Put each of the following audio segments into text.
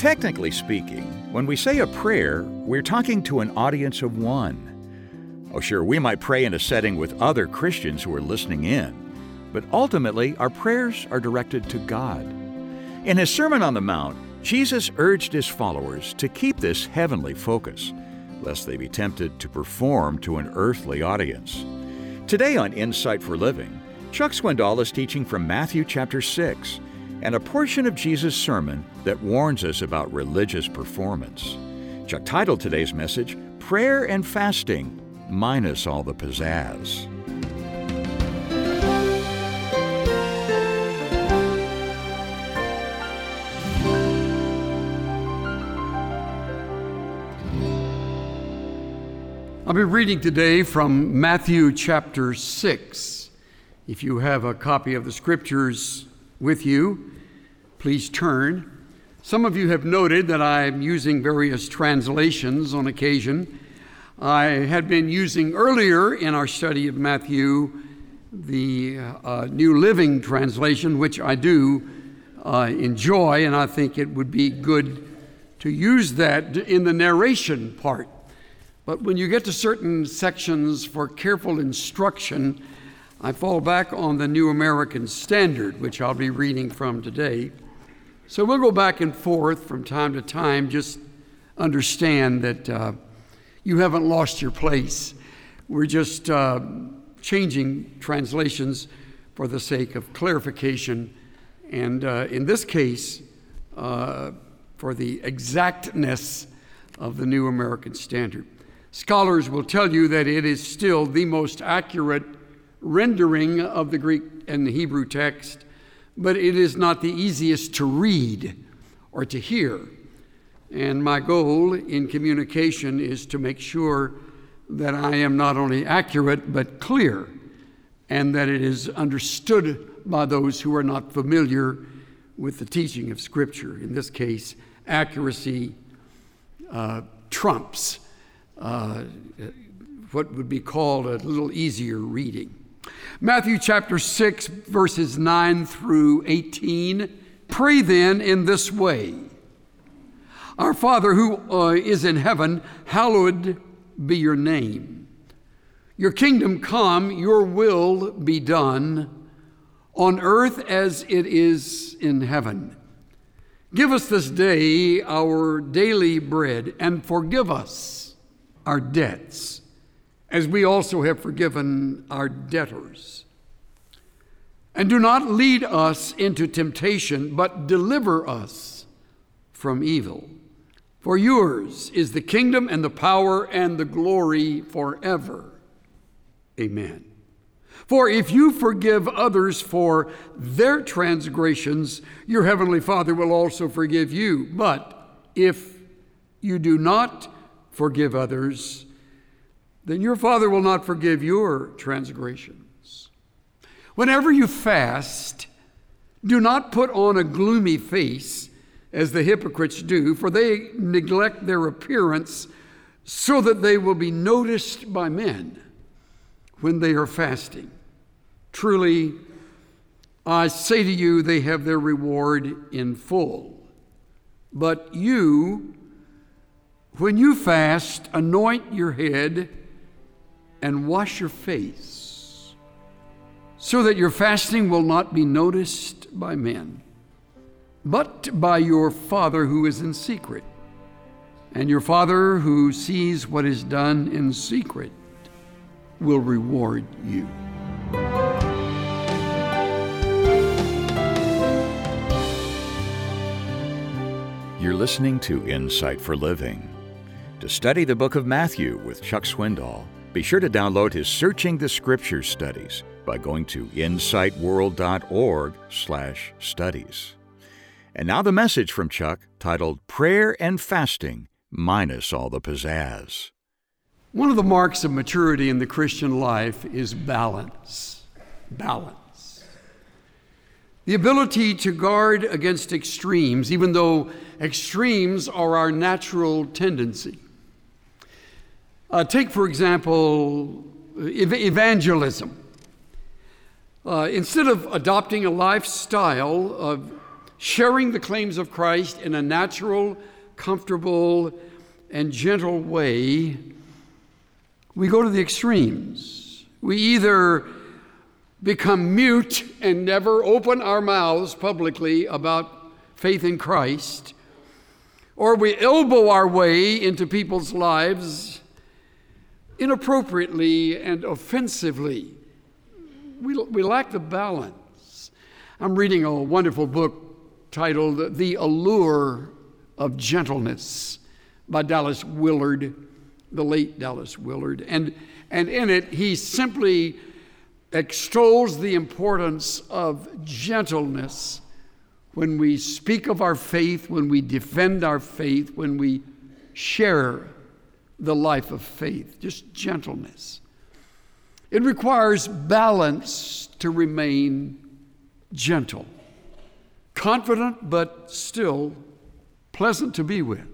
technically speaking, when we say a prayer, we're talking to an audience of one. Oh, sure, we might pray in a setting with other Christians who are listening in, but ultimately, our prayers are directed to God. In his Sermon on the Mount, Jesus urged his followers to keep this heavenly focus, lest they be tempted to perform to an earthly audience. Today on Insight for Living, Chuck Swindoll is teaching from Matthew chapter 6, and a portion of Jesus' sermon that warns us about religious performance. Chuck titled today's message, Prayer and Fasting, Minus All the Pizzazz. I'll be reading today from Matthew chapter 6. If you have a copy of the scriptures with you, please turn. Some of you have noted that I'm using various translations on occasion. I had been using earlier in our study of Matthew the New Living Translation, which I do enjoy, and I think it would be good to use that in the narration part. But when you get to certain sections for careful instruction, I fall back on the New American Standard, which I'll be reading from today. So we'll go back and forth from time to time. Just understand that you haven't lost your place. We're just changing translations for the sake of clarification, and in this case, for the exactness of the New American Standard. Scholars will tell you that it is still the most accurate rendering of the Greek and the Hebrew text, but it is not the easiest to read or to hear. And my goal in communication is to make sure that I am not only accurate but clear, and that it is understood by those who are not familiar with the teaching of Scripture. In this case, accuracy trumps what would be called a little easier reading. Matthew chapter 6, verses 9 through 18. Pray then in this way. Our Father who is in heaven, hallowed be your name. Your kingdom come, your will be done on earth as it is in heaven. Give us this day our daily bread, and forgive us our debts, as we also have forgiven our debtors. And do not lead us into temptation, but deliver us from evil. For yours is the kingdom and the power and the glory forever. Amen. For if you forgive others for their transgressions, your heavenly Father will also forgive you. But if you do not forgive others, then your Father will not forgive your transgressions. Whenever you fast, do not put on a gloomy face as the hypocrites do, for they neglect their appearance so that they will be noticed by men when they are fasting. Truly, I say to you, they have their reward in full. But you, when you fast, anoint your head and wash your face, so that your fasting will not be noticed by men, but by your Father who is in secret. And your Father who sees what is done in secret will reward you. You're listening to Insight for Living. To study the book of Matthew with Chuck Swindoll, be sure to download his Searching the Scriptures studies by going to insightworld.org/studies. And now the message from Chuck titled Prayer and Fasting, Minus All the Pizzazz. One of the marks of maturity in the Christian life is balance. Balance. The ability to guard against extremes, even though extremes are our natural tendency. Take, for example, evangelism. Instead of adopting a lifestyle of sharing the claims of Christ in a natural, comfortable, and gentle way, we go to the extremes. We either become mute and never open our mouths publicly about faith in Christ, or we elbow our way into people's lives inappropriately and offensively. We lack the balance. I'm reading a wonderful book titled The Allure of Gentleness by Dallas Willard, the late Dallas Willard. And in it, he simply extols the importance of gentleness when we speak of our faith, when we defend our faith, when we share the life of faith. Just gentleness. It requires balance to remain gentle, confident, but still pleasant to be with.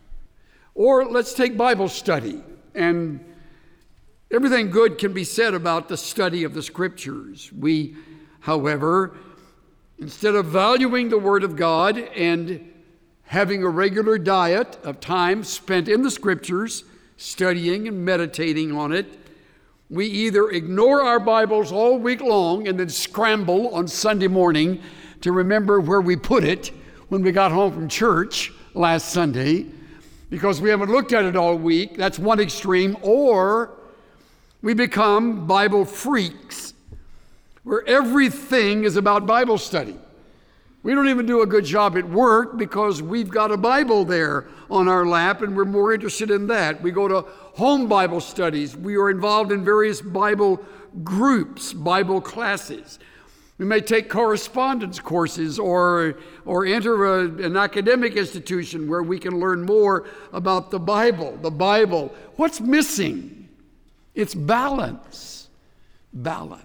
Or let's take Bible study. And everything good can be said about the study of the Scriptures. We, however, instead of valuing the Word of God and having a regular diet of time spent in the Scriptures, studying and meditating on it, we either ignore our Bibles all week long and then scramble on Sunday morning to remember where we put it when we got home from church last Sunday because we haven't looked at it all week. That's one extreme. Or we become Bible freaks where everything is about Bible study. We don't even do a good job at work because we've got a Bible there on our lap and we're more interested in that. We go to home Bible studies. We are involved in various Bible groups, Bible classes. We may take correspondence courses or enter an academic institution where we can learn more about the Bible. The Bible. What's missing? It's balance. Balance.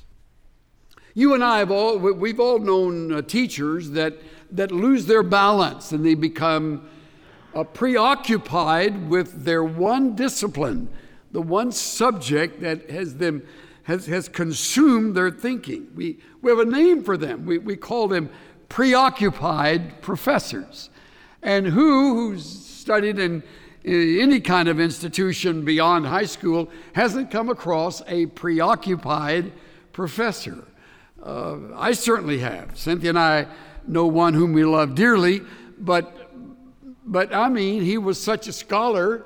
You and I we've all known teachers that lose their balance and they become preoccupied with their one discipline, the one subject that has consumed their thinking. We have a name for them. We call them preoccupied professors. And who's studied in any kind of institution beyond high school hasn't come across a preoccupied professor? I certainly have. Cynthia and I know one whom we love dearly, but I mean, he was such a scholar.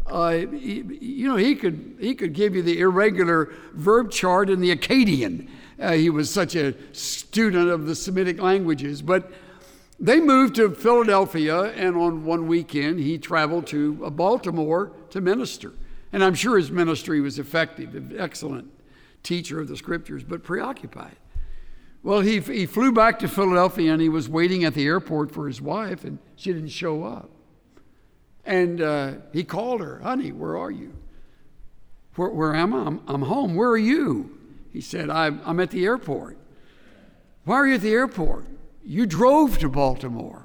He could give you the irregular verb chart in the Akkadian. He was such a student of the Semitic languages. But they moved to Philadelphia, and on one weekend, he traveled to Baltimore to minister. And I'm sure his ministry was effective, an excellent teacher of the Scriptures, but preoccupied. Well, he flew back to Philadelphia, and he was waiting at the airport for his wife, and she didn't show up. And he called her, "Honey, where are you?" Where am I? I'm home. Where are you? He said, I'm at the airport. Why are you at the airport? You drove to Baltimore.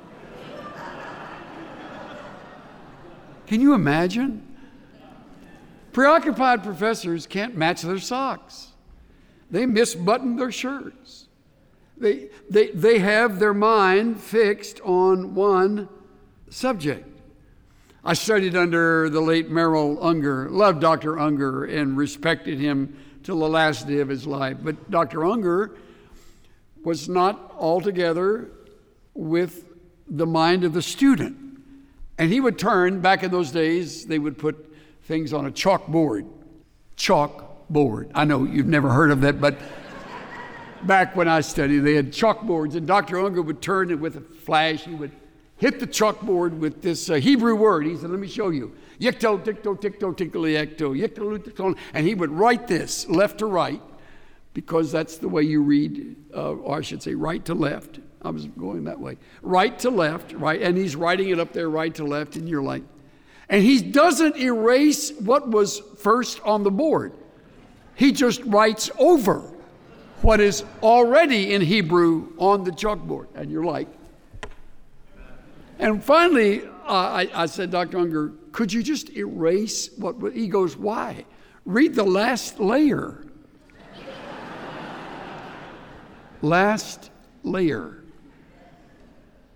Can you imagine? Preoccupied professors can't match their socks. They misbutton their shirts. They have their mind fixed on one subject. I studied under the late Merrill Unger, loved Dr. Unger and respected him till the last day of his life. But Dr. Unger was not altogether with the mind of the student. And he would turn, back in those days, they would put things on a chalkboard. Chalkboard. I know you've never heard of that, but back when I studied, they had chalkboards. And Dr. Unger would turn it with a flash. He would hit the chalkboard with this Hebrew word. He said, "Let me show you. Yikto, tikto, tikto, tinkle-yakto, yikto, and he would write this left to right, because that's the way you read, or I should say right to left. I was going that way. Right to left, right, and he's writing it up there right to left, and you're like, and he doesn't erase what was first on the board. He just writes over what is already in Hebrew on the chalkboard, and you're like, and finally, I said, "Dr. Unger, could you just erase what?" He goes, "Why? Read the last layer." Last layer.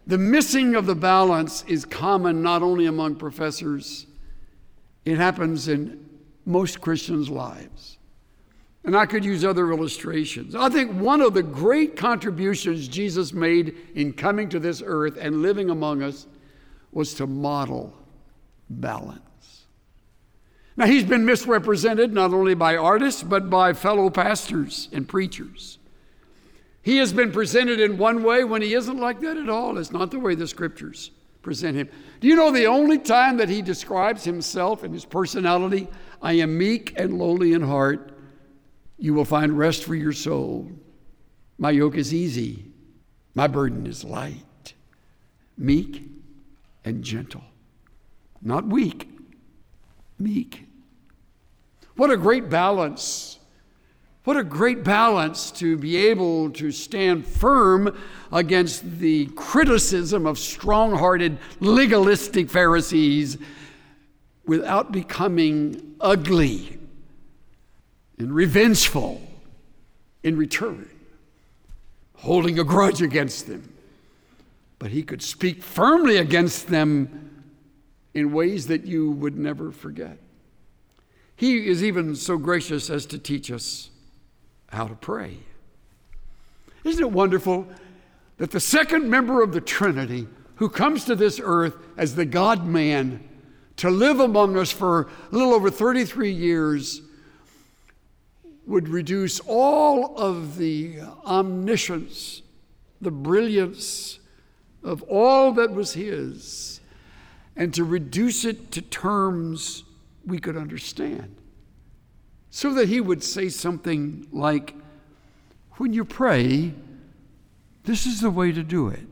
The missing of the balance is common not only among professors, it happens in most Christians' lives. And I could use other illustrations. I think one of the great contributions Jesus made in coming to this earth and living among us was to model balance. Now, he's been misrepresented not only by artists, but by fellow pastors and preachers. He has been presented in one way when he isn't like that at all. It's not the way the scriptures present him. Do you know the only time that he describes himself and his personality? I am meek and lowly in heart. You will find rest for your soul. My yoke is easy. My burden is light. Meek and gentle. Not weak. Meek. What a great balance. What a great balance to be able to stand firm against the criticism of strong-hearted, legalistic Pharisees without becoming ugly and revengeful in return, holding a grudge against them. But he could speak firmly against them in ways that you would never forget. He is even so gracious as to teach us how to pray. Isn't it wonderful that the second member of the Trinity who comes to this earth as the God-man to live among us for a little over 33 years would reduce all of the omniscience, the brilliance of all that was his, and to reduce it to terms we could understand. So that he would say something like, when you pray, this is the way to do it.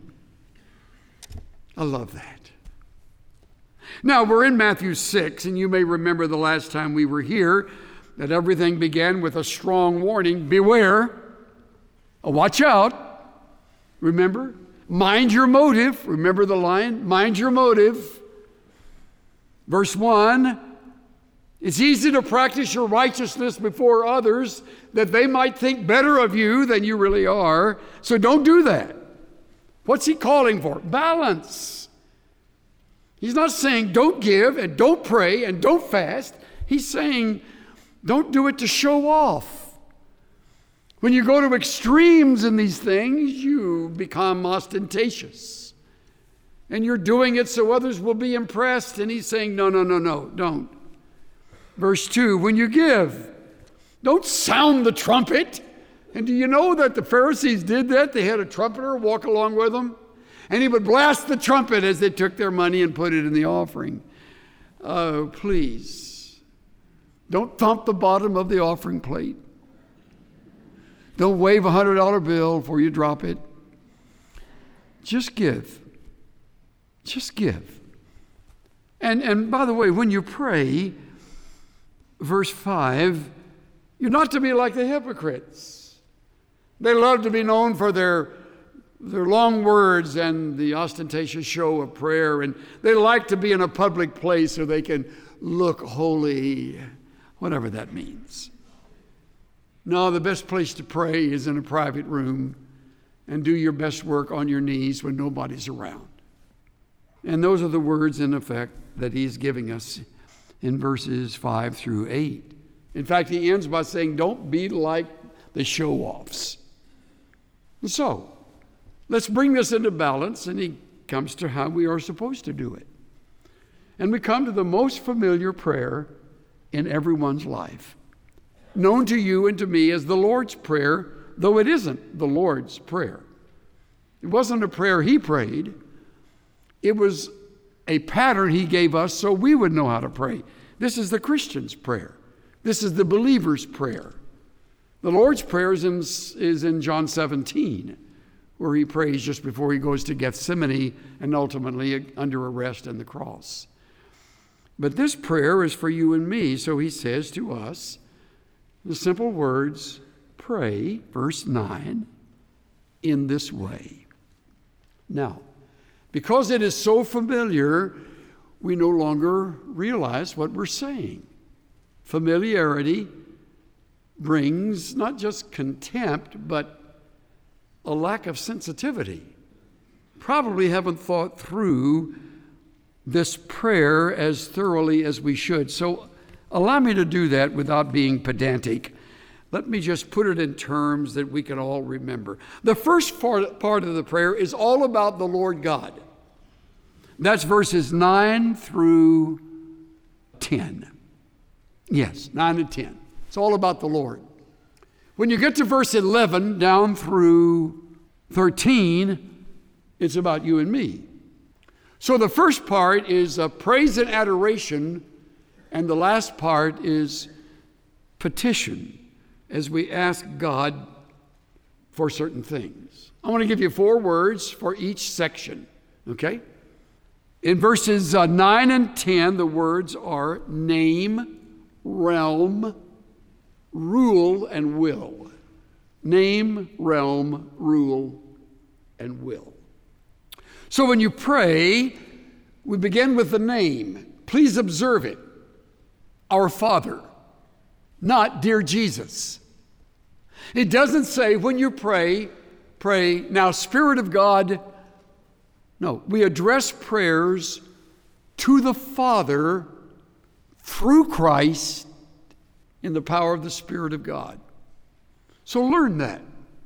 I love that. Now, we're in Matthew 6, and you may remember the last time we were here that everything began with a strong warning. Beware. Watch out. Remember? Mind your motive. Remember the line? Mind your motive. Verse 1, it's easy to practice your righteousness before others that they might think better of you than you really are. So don't do that. What's he calling for? Balance. He's not saying don't give and don't pray and don't fast. He's saying don't do it to show off. When you go to extremes in these things, you become ostentatious. And you're doing it so others will be impressed. And he's saying, no, don't. Verse 2, when you give, don't sound the trumpet. And do you know that the Pharisees did that? They had a trumpeter walk along with them. And he would blast the trumpet as they took their money and put it in the offering. Oh, please, don't thump the bottom of the offering plate. Don't wave a $100 bill before you drop it. Just give. Just give. And by the way, when you pray, verse 5, you're not to be like the hypocrites. They love to be known for their long words and the ostentatious show of prayer, and they like to be in a public place so they can look holy, whatever that means. No, the best place to pray is in a private room and do your best work on your knees when nobody's around. And those are the words, in effect, that he's giving us in verses 5 through 8. In fact, he ends by saying, don't be like the show-offs. And so, let's bring this into balance, and he comes to how we are supposed to do it. And we come to the most familiar prayer in everyone's life, known to you and to me as the Lord's Prayer, though it isn't the Lord's Prayer. It wasn't a prayer he prayed. It was a pattern he gave us so we would know how to pray. This is the Christian's prayer. This is the believer's prayer. The Lord's Prayer is in John 17, where he prays just before he goes to Gethsemane and ultimately under arrest and the cross. But this prayer is for you and me, so he says to us the simple words, pray, verse 9, in this way. Now, because it is so familiar, we no longer realize what we're saying. Familiarity brings not just contempt, but a lack of sensitivity. probably haven't thought through this prayer as thoroughly as we should. So allow me to do that without being pedantic. Let me just put it in terms that we can all remember. The first part of the prayer is all about the Lord God. That's verses 9 through 10. Yes, 9 and 10. It's all about the Lord. When you get to verse 11 down through 13, it's about you and me. So the first part is praise and adoration, and the last part is petition as we ask God for certain things. I want to give you 4 words for each section, okay? In verses 9 and 10, the words are name, realm, rule, and will. Name, realm, rule, and will. So when you pray, we begin with the name. Please observe it. Our Father, not dear Jesus. It doesn't say when you pray, now Spirit of God. No, we address prayers to the Father through Christ in the power of the Spirit of God. So learn that.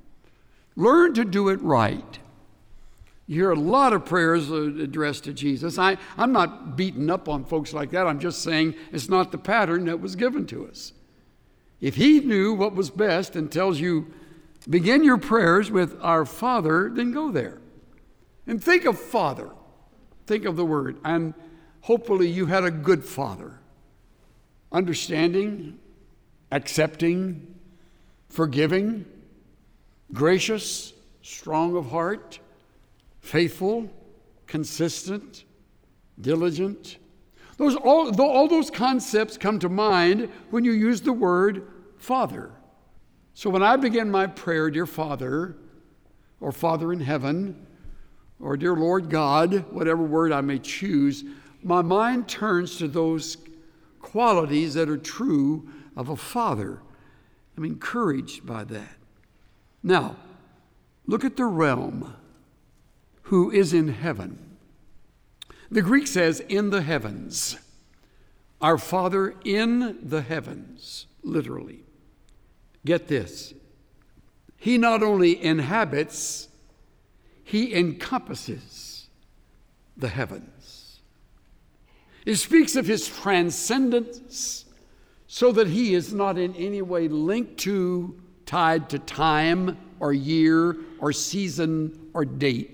Learn to do it right. You hear a lot of prayers addressed to Jesus. I'm not beating up on folks like that. I'm just saying it's not the pattern that was given to us. If he knew what was best and tells you, begin your prayers with our Father, then go there. And think of Father. Think of the word. And hopefully you had a good father. Understanding, accepting, forgiving, gracious, strong of heart, faithful, consistent, diligent. All those concepts come to mind when you use the word Father. So when I begin my prayer, dear Father, or Father in heaven, or dear Lord God, whatever word I may choose, my mind turns to those qualities that are true of a father. I'm encouraged by that. Now, look at the realm, who is in heaven. The Greek says, in the heavens. Our Father in the heavens, literally. Get this. He not only inhabits, he encompasses the heavens. It speaks of his transcendence so that he is not in any way linked to, tied to time or year or season or date.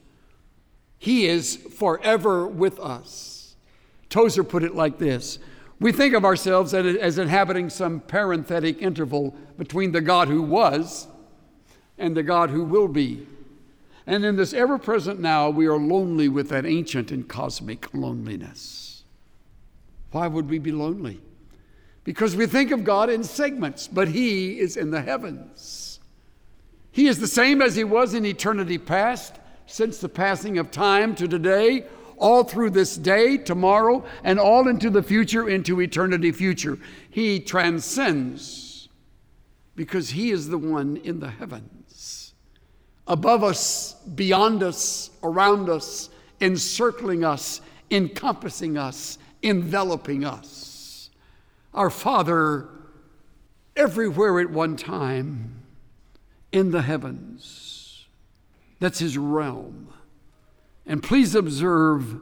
He is forever with us. Tozer put it like this. We think of ourselves as inhabiting some parenthetic interval between the God who was and the God who will be. And in this ever-present now, we are lonely with that ancient and cosmic loneliness. Why would we be lonely? Because we think of God in segments, but he is in the heavens. He is the same as he was in eternity past, since the passing of time to today, all through this day, tomorrow, and all into the future, into eternity future. He transcends because he is the one in the heavens. Above us, beyond us, around us, encircling us, encompassing us, enveloping us. Our Father, everywhere at one time, in the heavens. That's his realm. And please observe,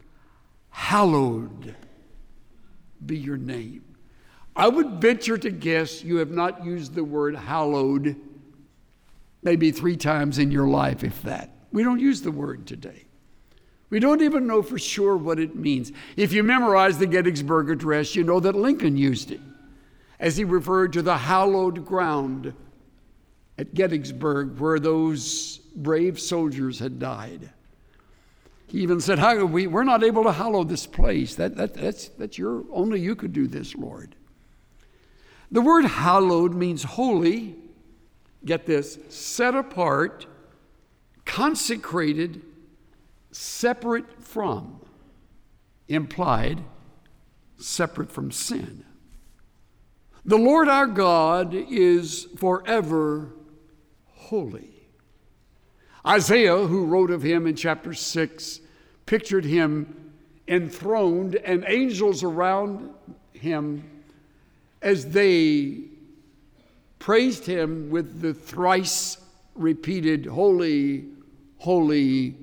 hallowed be your name. I would venture to guess you have not used the word hallowed maybe 3 times in your life, if that. We don't use the word today. We don't even know for sure what it means. If you memorize the Gettysburg Address, you know that Lincoln used it as he referred to the hallowed ground at Gettysburg where those brave soldiers had died. He even said, we're not able to hallow this place. That's your, only you could do this, Lord. The word hallowed means holy, get this, set apart, consecrated, separate from, implied, separate from sin. The Lord our God is forever holy. Isaiah, who wrote of him in chapter 6, pictured him enthroned and angels around him as they praised him with the thrice repeated, "Holy, holy,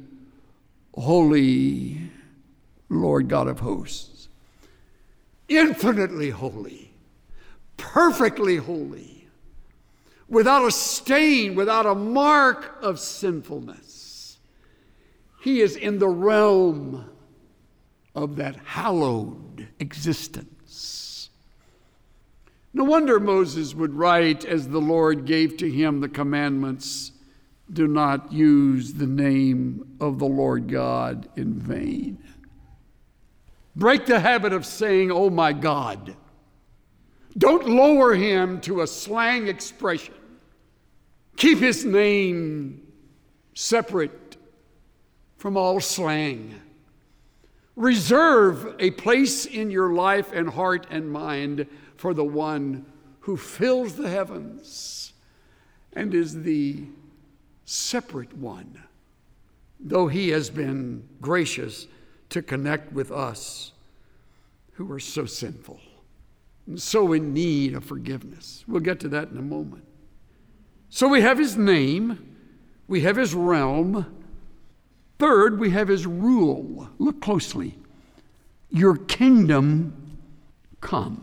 holy, Lord God of hosts." Infinitely holy, perfectly holy, without a stain, without a mark of sinfulness. He is in the realm of that hallowed existence. No wonder Moses would write, as the Lord gave to him the commandments, "Do not use the name of the Lord God in vain." Break the habit of saying, "Oh my God." Don't lower him to a slang expression. Keep his name separate from all slang. Reserve a place in your life and heart and mind for the one who fills the heavens and is the separate one, though he has been gracious to connect with us who are so sinful and so in need of forgiveness. We'll get to that in a moment. So we have his name, we have his realm. Third, we have his rule. Look closely. Your kingdom come.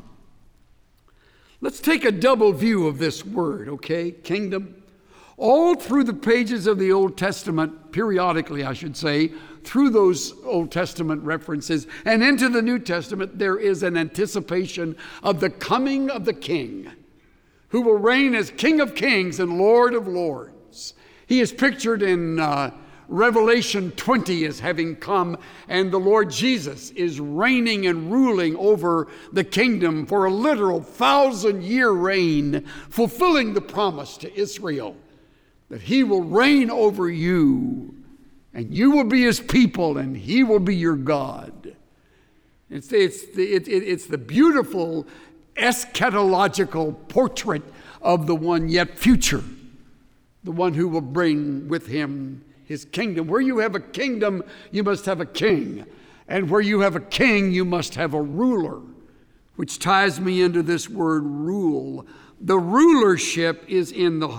Let's take a double view of this word, okay? Kingdom. All through the pages of the Old Testament, periodically I should say, through those Old Testament references and into the New Testament, there is an anticipation of the coming of the King, who will reign as King of Kings and Lord of Lords. He is pictured in Revelation 20 as having come, and the Lord Jesus is reigning and ruling over the kingdom for a literal 1,000-year reign, fulfilling the promise to Israel that he will reign over you, and you will be his people, and he will be your God. It's the beautiful eschatological portrait of the one yet future, the one who will bring with him his kingdom. Where you have a kingdom, you must have a king. And where you have a king, you must have a ruler, which ties me into this word rule. The rulership is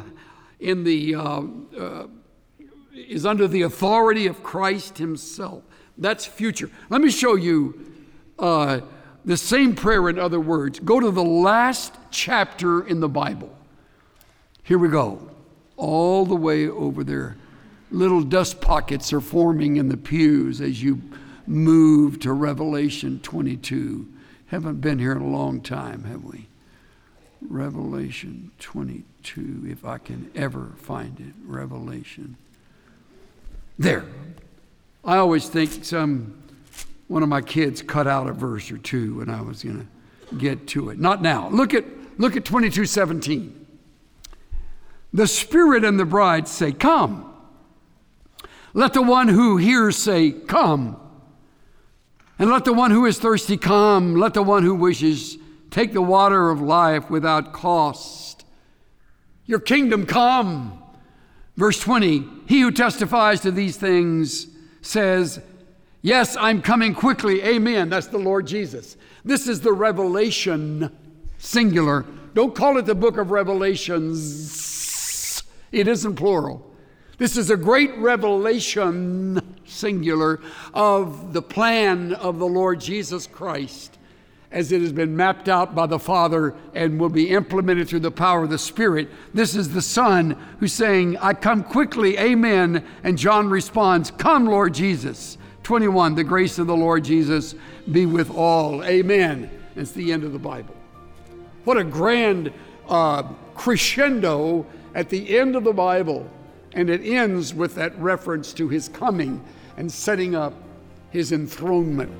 is under the authority of Christ himself. That's future. Let me show you the same prayer in other words. Go to the last chapter in the Bible. Here we go. All the way over there. Little dust pockets are forming in the pews as you move to Revelation 22. Haven't been here in a long time, have we? Revelation 22, if I can ever find it. Revelation. There. I always think one of my kids cut out a verse or two when I was going to get to it. Not now. Look at 22:17. The Spirit and the bride say, "Come." Let the one who hears say, "Come." And let the one who is thirsty come. Let the one who wishes take the water of life without cost. Your kingdom come. Verse 20, he who testifies to these things says, "Yes, I'm coming quickly." Amen. That's the Lord Jesus. This is the Revelation, singular. Don't call it the book of Revelations. It isn't plural. This is a great revelation, singular, of the plan of the Lord Jesus Christ as it has been mapped out by the Father and will be implemented through the power of the Spirit. This is the Son who's saying, "I come quickly, amen." And John responds, "Come, Lord Jesus." 21, the grace of the Lord Jesus be with all. Amen. It's the end of the Bible. What a grand crescendo at the end of the Bible. And it ends with that reference to his coming and setting up his enthronement.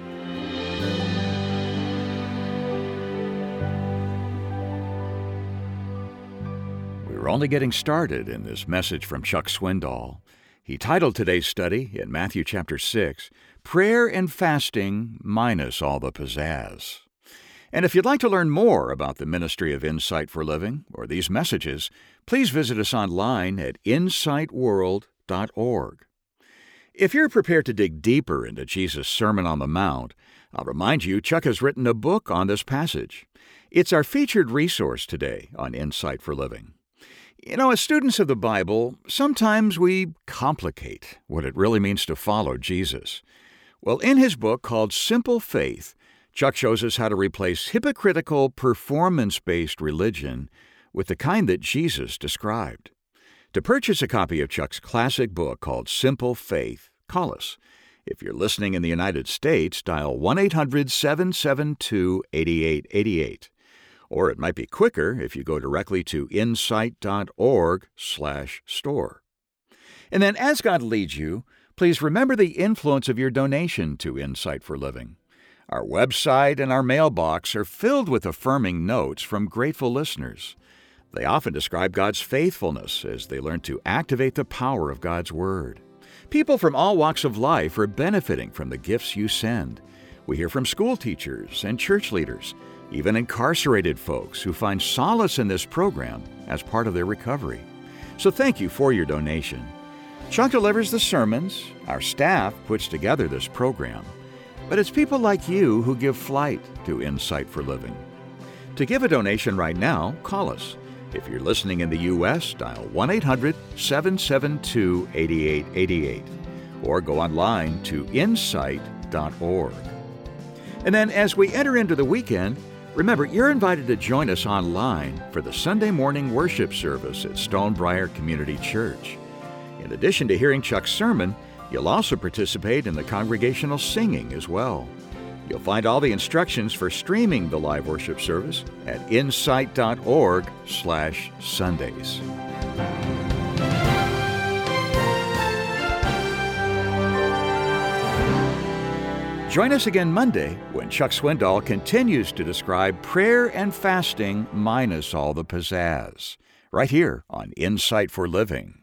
We're only getting started in this message from Chuck Swindoll. He titled today's study in Matthew chapter 6, Prayer and Fasting Minus All the Pizzazz. And if you'd like to learn more about the ministry of Insight for Living or these messages, please visit us online at insightworld.org. insight.org. If you're prepared to dig deeper into Jesus' Sermon on the Mount, I'll remind you Chuck has written a book on this passage. It's our featured resource today on Insight for Living. You know, as students of the Bible, sometimes we complicate what it really means to follow Jesus. Well, in his book called Simple Faith, Chuck shows us how to replace hypocritical, performance-based religion with the kind that Jesus described. To purchase a copy of Chuck's classic book called Simple Faith, call us. If you're listening in the United States, dial 1-800-772-8888. Or it might be quicker if you go directly to insight.org/store. And then as God leads you, please remember the influence of your donation to Insight for Living. Our website and our mailbox are filled with affirming notes from grateful listeners. They often describe God's faithfulness as they learn to activate the power of God's Word. People from all walks of life are benefiting from the gifts you send. We hear from school teachers and church leaders, even incarcerated folks who find solace in this program as part of their recovery. So thank you for your donation. Chuck delivers the sermons, our staff puts together this program, but it's people like you who give flight to Insight for Living. To give a donation right now, call us. If you're listening in the U.S., dial 1-800-772-8888 or go online to insight.org. And then as we enter into the weekend, remember, you're invited to join us online for the Sunday morning worship service at Stonebriar Community Church. In addition to hearing Chuck's sermon, you'll also participate in the congregational singing as well. You'll find all the instructions for streaming the live worship service at insight.org/Sundays. Join us again Monday when Chuck Swindoll continues to describe prayer and fasting minus all the pizzazz, right here on Insight for Living.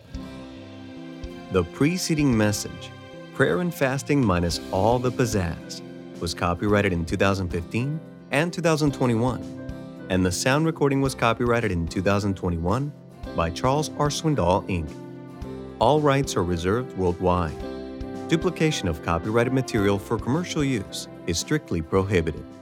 The preceding message, Prayer and Fasting Minus All the Pizzazz, was copyrighted in 2015 and 2021, and the sound recording was copyrighted in 2021 by Charles R. Swindoll, Inc. All rights are reserved worldwide. Duplication of copyrighted material for commercial use is strictly prohibited.